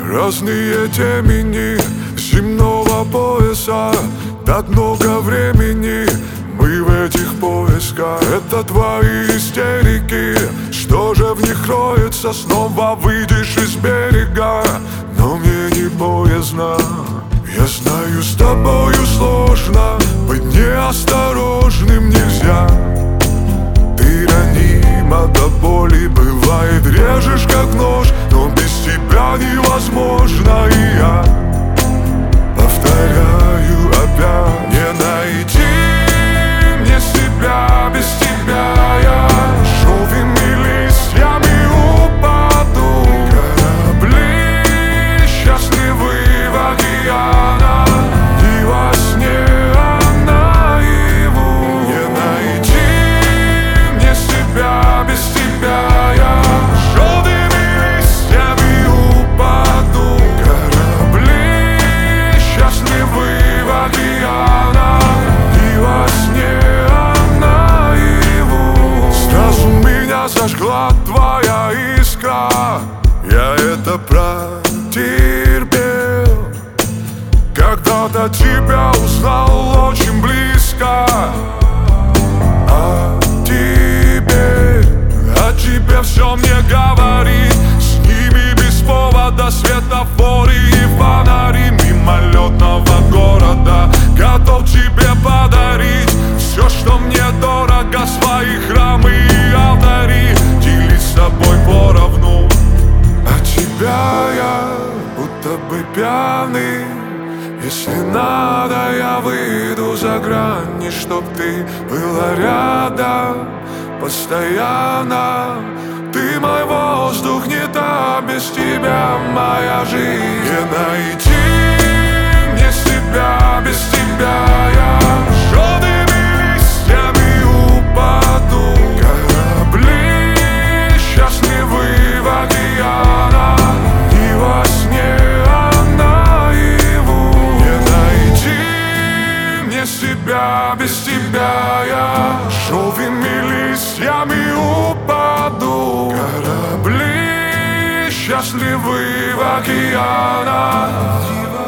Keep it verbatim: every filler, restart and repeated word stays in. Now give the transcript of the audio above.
Разные темени земного пояса. Так много времени мы в этих поисках. Это твои истерики, что же в них кроется? Снова выйдешь из берега, но мне не боязно. Я знаю, с тобою сложно, быть неосторожным нельзя. Ты ранима до боли, бывает режешь как нож, но без тебя невозможно. И я повторяю опять: не найти мне себя без тебя. Я шовыми листьями упаду, корабли счастливы в океанах, и во сне, а наяву. Не найти мне себя без тебя. Я шовыми листьями упаду, корабли счастливы в океанах, и во сне, а наяву. Сразу меня зажгла твоя искра, я это протерпел. Когда-то тебя узнал очень близко, а теперь, а теперь все мне говорит. С ними без повода светофоры и фонари мимолетного города. Готов тебе подарить все, что мне дорого, свои храмы и алтари, делить с тобой поровну. А тебя я будто бы пьяный. Если надо, я выйду за грани, чтоб ты была рядом постоянно. Ты мой воздух, не та без тебя моя жизнь. Не найти мне себя без тебя. Я желтыми листьями упаду, корабли счастливы в океанах, и во сне, а наяву. Не найти мне себя без тебя. Я желтыми листьями упаду, корабли счастливы в океанах.